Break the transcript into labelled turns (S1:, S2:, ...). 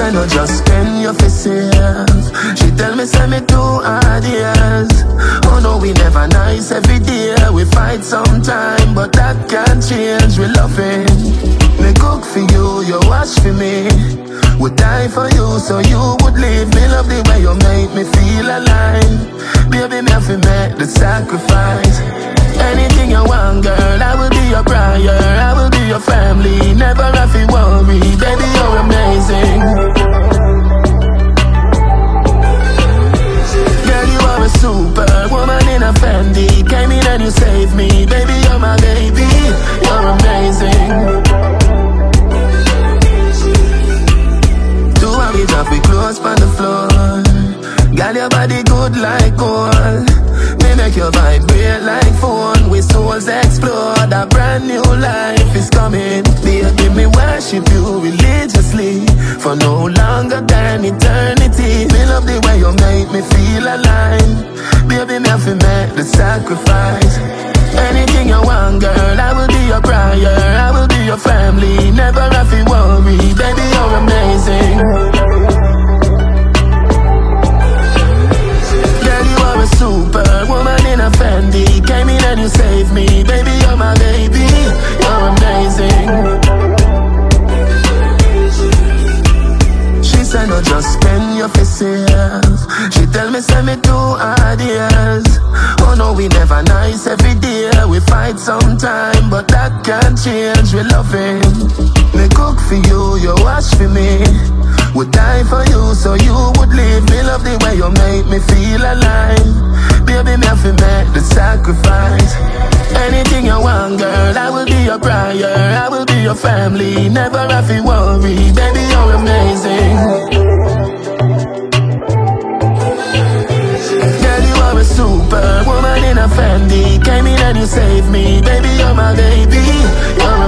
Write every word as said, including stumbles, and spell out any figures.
S1: say no just spend your faces. She tell me say me too hard, yes. Oh no, we never nice every day. We fight sometime, but that can't change. We loving. Me cook for you, you wash for me. Would die for you, so you would leave me. Love the way you make me feel alive. Baby, me have to make the sacrifice. Anything you want, girl, I will be your prior. I will be your family, never have to worry. Baby, you're amazing. Girl, you are a superwoman in a Fendi. Came in and you saved me. Baby, you're my baby, you're amazing. We drop it close on the floor. Girl, your body good like gold. Me make your vibrate like phone. We souls explore. That brand new life is coming. Baby, me worship you religiously for no longer than eternity. Me love the way you make me feel alive. Baby, me have to make the sacrifice. Anything you want, girl, I will be your prior. I will be your family, never have to worry. Baby, you're amazing. Girl, you are a superwoman in a Fendi. Came in and you saved me. Baby, you're my baby, you're amazing. She said no just spend your faces. She tell me say me too hard, yes. Oh no, we never nice every day. We fight sometime, but that can't change. We loving. Me cook for you, you wash for me. Would die for you, so you would leave me. Love the way you make me feel alive. Baby, me have to make the sacrifice. Anything you want, girl, I will be your prior. I will be your family, never have to worry. Baby, you're amazing. A superwoman in a Fendi. Came in and you saved me. Baby, you're my baby, you're